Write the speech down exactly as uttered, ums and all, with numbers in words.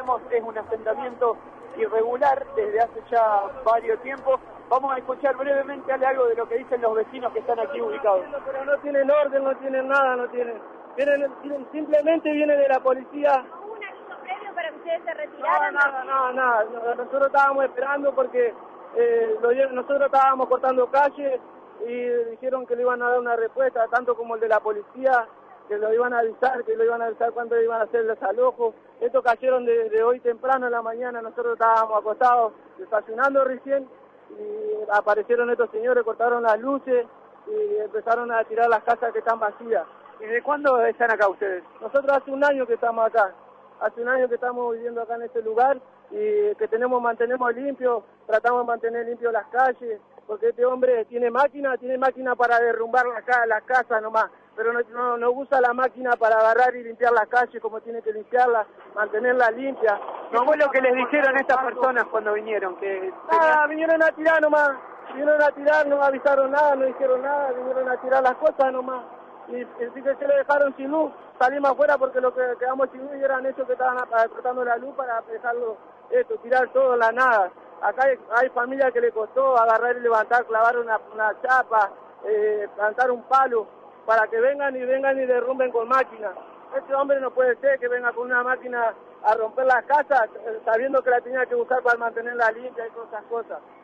sabemos es un asentamiento irregular desde hace ya varios tiempos. Vamos a escuchar brevemente algo de lo que dicen los vecinos que están aquí ubicados. Pero no tienen orden, no tienen nada, no tienen. Vienen, vienen simplemente viene de la policía. ¿No hubo un aviso previo para que ustedes se retiraran? No, nada, nada, nada. Nosotros estábamos esperando porque eh, lo, nosotros estábamos cortando calles y dijeron que le iban a dar una respuesta, tanto como el de la policía, que lo iban a avisar, que lo iban a avisar cuándo iban a hacer el desalojo. Estos cayeron de, de hoy temprano en la mañana, nosotros estábamos acostados desayunando recién y aparecieron estos señores, cortaron las luces y empezaron a tirar las casas que están vacías. ¿Desde cuándo están acá ustedes? Nosotros hace un año que estamos acá, hace un año que estamos viviendo acá en este lugar y que tenemos, mantenemos limpio, tratamos de mantener limpio las calles, porque este hombre tiene máquina, tiene máquina para derrumbar las la casas nomás, pero no, no, no usa la máquina para agarrar y limpiar las calles como tiene que limpiarlas, mantenerlas limpias. ¿Qué fue lo que les dijeron estas personas cuando vinieron? Que Nada, vinieron a tirar nomás, vinieron a tirar, no avisaron nada, no dijeron nada, vinieron a tirar las cosas nomás. Y así que se le dejaron sin luz, salimos afuera porque lo que quedamos sin luz y eran ellos que estaban cortando la luz para dejarlo, esto, tirar todo en la nada. Acá hay, hay familias que le costó agarrar y levantar, clavar una, una chapa, eh, plantar un palo, para que vengan y vengan y derrumben con máquinas. Este hombre no puede ser que venga con una máquina a romper las casas, sabiendo que la tenía que buscar para mantenerla limpia y todas esas cosas.